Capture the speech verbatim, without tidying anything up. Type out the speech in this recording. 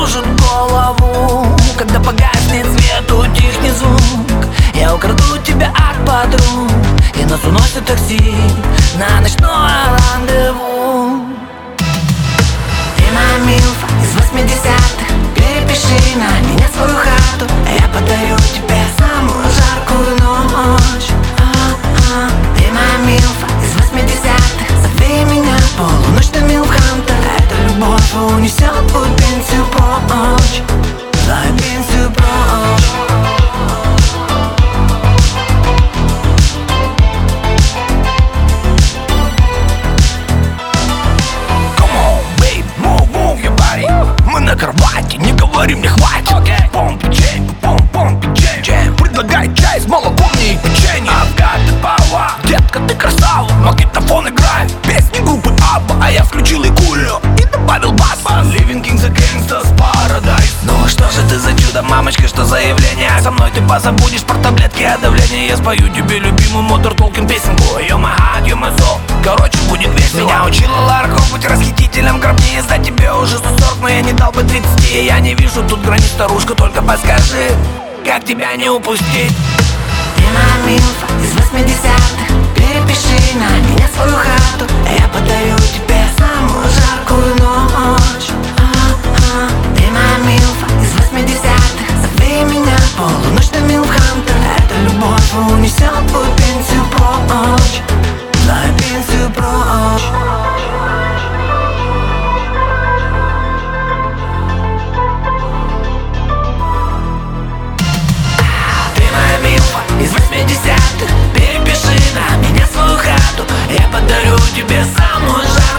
кружит голову, когда погаснет свет, утихнет звук. Я украду тебя от подруг, и нас уносит такси на ночное рандеву. Ты моя милфа из восьмидесятых, перепиши на меня свою хату. Я подарю тебе самую жаркую ночь. А-а. Ты моя милфа из восьмидесятых, зови меня полуночным Милхантер. Эта любовь унесет твою пенсию прочь, твою пенсию прочь. Мы на кровати, не говорим, не хватит. okay. Пом печенье, пом пом печенье. Предлагай чай с молоком, не печенье. I've got the power. Детка, ты красава, магнитофон играет песни группы Абба, а я включил Игулю и добавил бас. Living Kings and Gangsters Paradise. Ну что же ты за чудо, мамочка, что за явление? Со мной ты позабудешь про таблетки от давления. Я спою тебе любимую Модерн Толкин песенку. You're my heart, you're my soul. Короче, будет весело. Меня учила Лара Крофт быть расхитителем гробниц. За тебе уже сто сорок, но я не дал бы тридцати. Я не вижу тут границ, старушка, только подскажи, как тебя не упустить. Ты моя милфа из восьмидесятых, перепиши на меня свою хату. Я подарю тебе самую жаркую ночь. А-а. Ты моя милфа из восьмидесятых, зови меня полуночным Милхантер. Эта любовь унесет твою пенсию прочь, твою пенсию прочь. Из восьмидесятых, перепиши на меня свою хату. Я подарю тебе самую жаркую